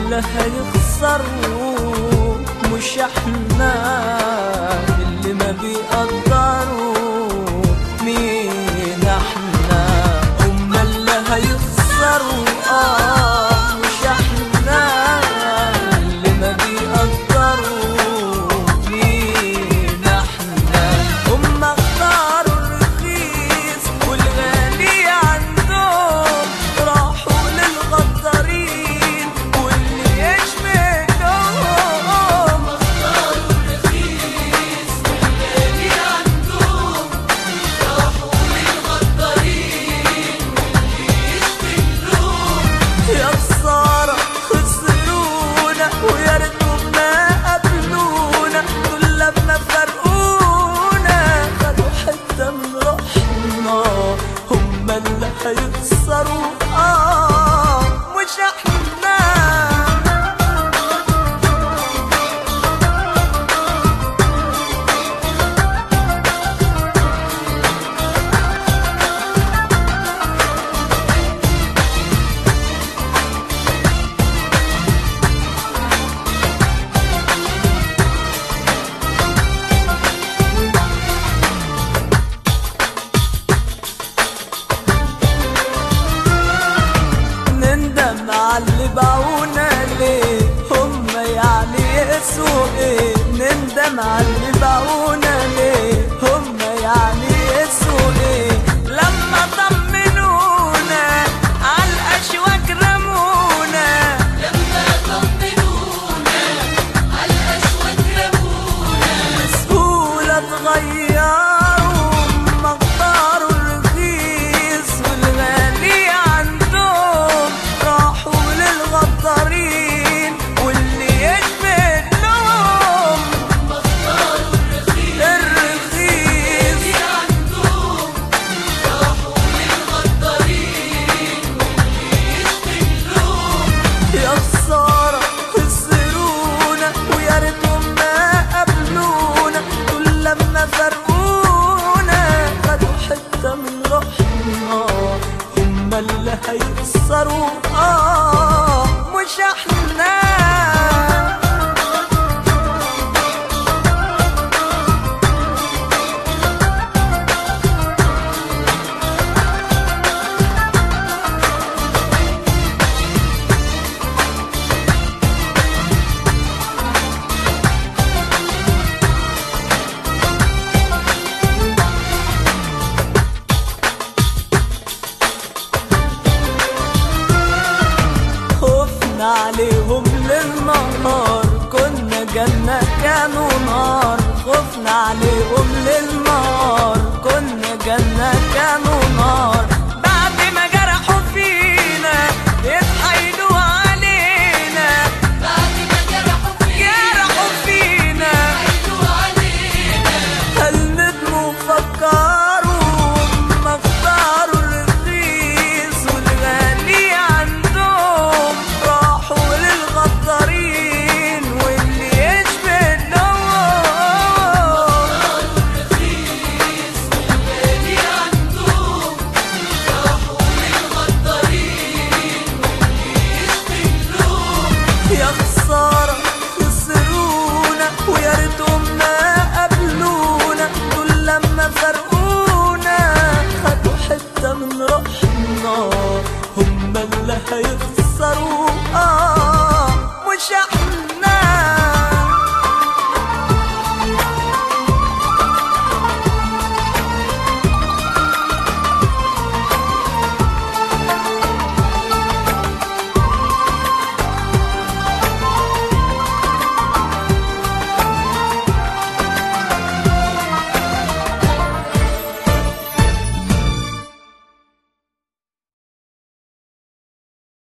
اللي هيخسروا مش احنا، اللي ما بيقدروا مين احنا. هما اللي هيخسروا مش احنا، اللي ما بيقدروا مين احنا. هما اختاروا الرخيص والغالي عندهم، راحوا للغدارين واللي يشبههم. اختاروا الرخيص والغالي عندهم، راحوا للغدارين واللي يشبههم. يا خسارة خسرونا ويا ريتهم ما قابلونا، دول لما فرقونا خدوا حتة من روحنا. هما اللي هيخسروا مش احنا. نندم عاللي باعونا ليه، هما يعني يسووا ايه؟ نندم عاللي باعونا ليه، هما يعني يسووا ايه؟ لما طمنونا عالاشواك رمونا، لما طمنونا عالاشواك رمونا. بسهولة اتغيروا، ما اختاروا الرخيص والغالي عندهم، راحوا للغدارين واللي يشبه لهم. اختاروا الرخيص عندهم، راحوا للغدارين واللي يشبه لهم. يا خسارة خسرونا ويا ريتهم ما قابلونا، دول لما فرقونا خدوا حتة من روحنا. هما اللي هيخسروا مش احنا. خفنا عليهم للنهار، كنا جنة كانوا نار. خفنا عليهم للنهار، كنا جنة كانوا نار.